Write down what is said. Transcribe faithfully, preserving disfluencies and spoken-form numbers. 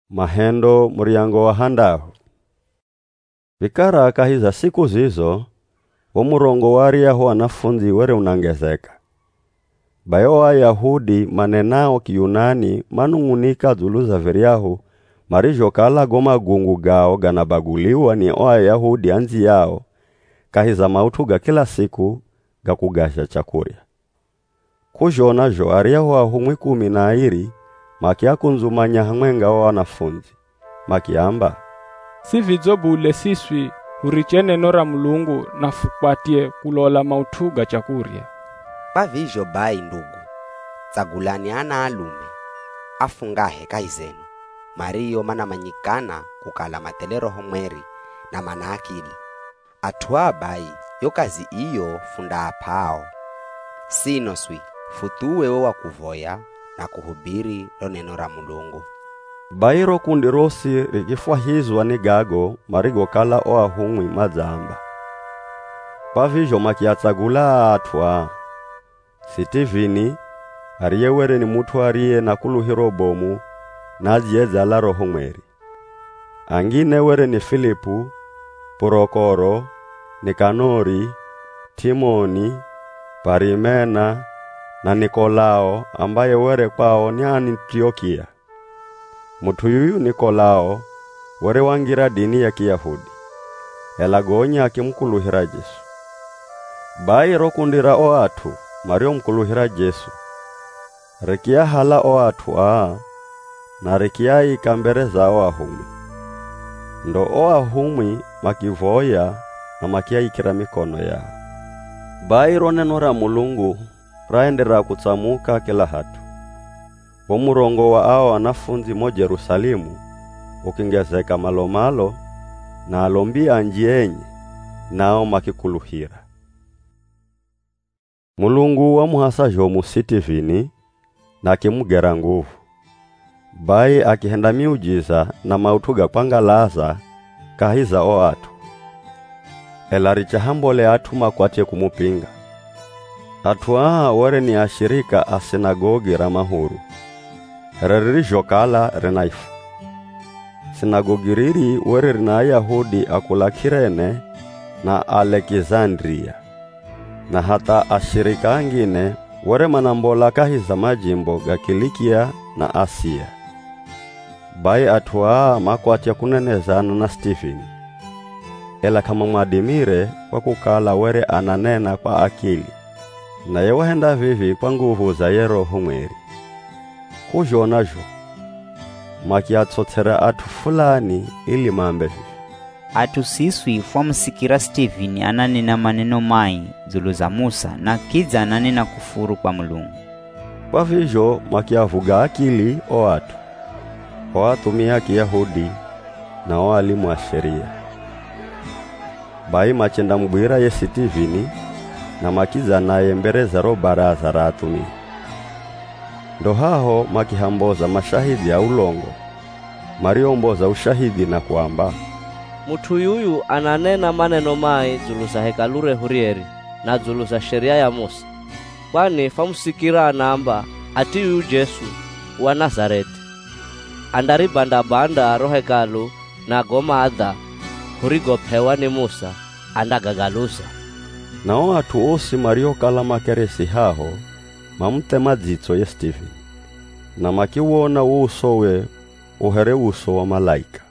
Mahendo muriango wa handaho. Vikara kahiza siku zizo, umurongo wariaho wanafunzi were unangezeka. Bayo wa Yahudi manenao kiyunani manungunika zuluza veriahu, marijo kala goma gungu gao ganabaguliwa ni oa Yahudi anzi yao, kahiza mautuga kila siku gakugasha chakuria. Kujona jo ariaho wa humwi kumi na iri, makia kunzumanya hamwenga wa wanafunzi. Makiamba, si vizobule siswi urichene nora mulungu na fukwatie kulola mautuga chakuria. Pavijo bai ndugu, tsagulani ana alume, afungahe kaizenu, Mario mana manyikana kukala matelero homweri na manakili. Atua bai, yo kazi iyo funda apao. Sinoswi, futuwe wa kuvoya na kuhubiri lo neno la mulungu. Bairo kundirosi rikifwahizwa ni gago marigo kala oa humwi mazamba. Pavijo makiatsagula atwa. Sitivini, ariyewere ni mutu ariye na kuluhiro bomu na azieza la roho mweri. Angine were ni Filipu, Porokoro, Nikanori, Timoni, Parimena na Nikolao ambaye were kwao ni Antiokia. Mutu yuyu Nikolao were wangira dini ya Kiyahudi. Elagonya akimkuluhira Jesu. Bai rokundira o atu, Mario mkuluhira Jesu. Rekia hala o atu aa, na rekia ikambereza o ahumi. Ndo o ahumi makivoya na makia ikira mikono ya. Bai ronenora mulungu, raendera kutsamuka kila hatu. Umurongo wa ao wanafunzi mo Jerusalemu, ukingezeka malomalo, na alombia anjienye, nao makikuluhira. Mulungu wa muhasa jomu Sitivini, na kimugera nguvu. Bai akihenda miujiza na mautuga pangalaza, kahiza o atu. Elaricha hambole atu makwatie kumupinga. Atua were ni ashirika a sinagogi ramahuru. Rerijo kala renaifu. Sinagogi riri were na Yahudi akula Kirene na Alexandria. Na hata ashirika angine were manambola kahiza majimbo ga Kilikia na Asia. Bai atua makwatia kunenezana na Stephen. Ela kama mwadimire kwa kukala were ananena kwa akili. Na yewahenda vivi kwa nguvu za Roho mweri. Kujona jo, makiatsotera atu fulani ili mambe vivi. Atu siswi fwamusikira Stephen ananena maneno mai zulu za Musa na kiza ananena kufuru kwa mulungu. Kwa vijo makiavuga akili o atu. O atu miya Kiyahudi na o alimu wa sheria. Bai machenda mbwira ye Stephen na makiza naye mbereza ro baraza ra atumi. Ndo haho makihamboza mashahidi ya ulongo. Mariomboza ushahidi na kuamba, mutu yuyu ananena maneno mai zulu za hekalure hurieri na zulu za sheria ya Musa. Kwani famusikira anamba ati yu Jesu wa Nazareti. Andari banda banda ro hekalu na goma adha hurigo pewa ni Musa andagagaluza. Nao atu osi Mario kala makeresi haho mamute madzitso ye Stephen. Na makiwona uso we uhere uso wa malaika.